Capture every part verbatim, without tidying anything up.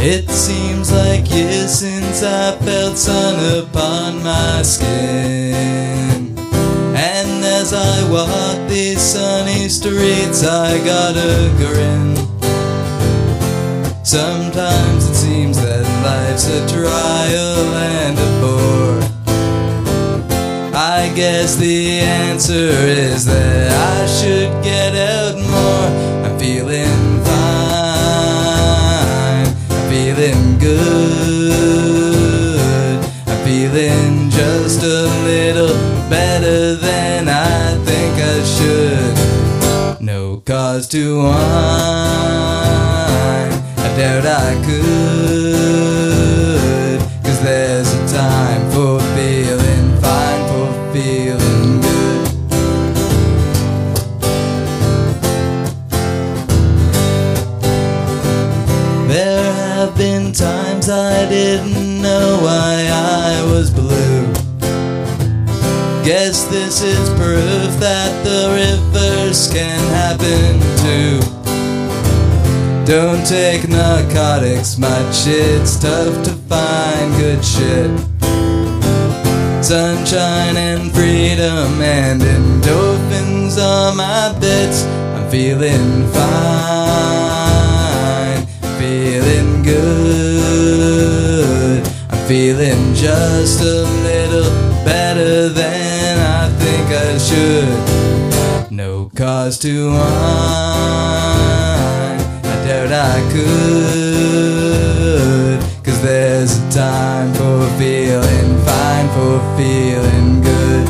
It seems like years since I felt sun upon my skin, and as I walk these sunny streets I got a grin. Sometimes it seems that life's a trial and a bore. I guess the answer is that I should get out more. I'm feeling fine, I'm feeling good, I'm feeling just a little better than I think I should. No cause to whine, I doubt I could, 'cause there's a time for feeling fine, for feeling good. There have been times I didn't know why I was blue. Guess this is proof that the reverse can happen too. Don't take narcotics much, it's tough to find good shit. Sunshine and freedom and endorphins are my bits. I'm feeling fine, feeling good, I'm feeling just a little better than I think I should. No cause to whine, I doubt I could, 'cause there's a time for feeling fine, for feeling good.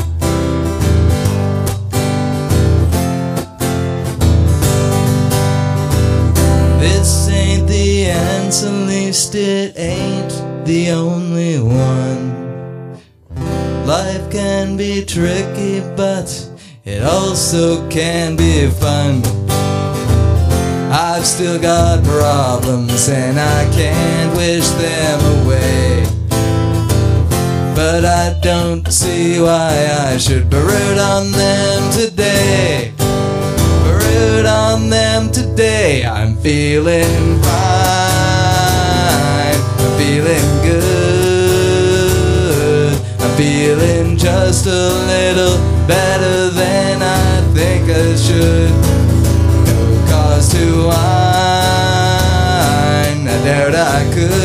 This ain't the answer, at least it ain't the only one. Life can be tricky, but it also can be fun. I've still got problems and I can't wish them away, but I don't see why I should brood on them today. Brood on them today. I'm feeling fine, I'm feeling good, I'm feeling just a little better than I think I should. No cause to whine, I doubt I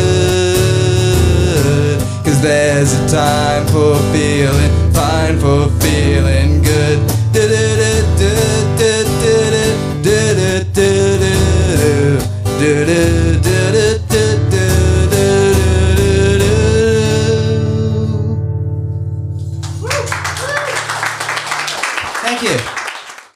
could, 'cause there's a time for feeling fine, for feeling good. Thank you.